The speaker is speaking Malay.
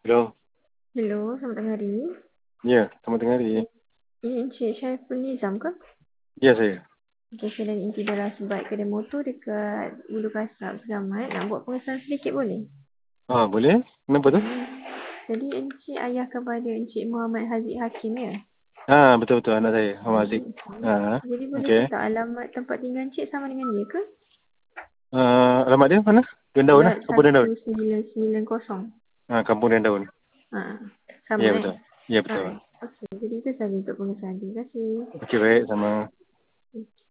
Hello. Hello, selamat tengah hari. Ya, selamat tengah hari. Ini Encik Syaiful Nizam ke? Ya, saya. Okay, saya dari Inti Darah Sebaik Kedai Motor dekat Ulu Kasab, Selamat. Nak buat pengesahan sedikit boleh? Boleh. Kenapa tu? Jadi Encik ayah kepada Encik Muhammad Haziq Hakim ya? Betul-betul anak saya. Muhammad Aziz. Jadi boleh Okey. saya tahu alamat tempat tinggal Encik sama dengan dia ke? Alamat dia mana? Rendaun lah. Kampung Rendaun. 1990. Kampung Rendaun. Sama Ya, betul. Ya, betul. Okey, jadi itu sahaja untuk pengesahan. Terima kasih. Okey, baik. Sama.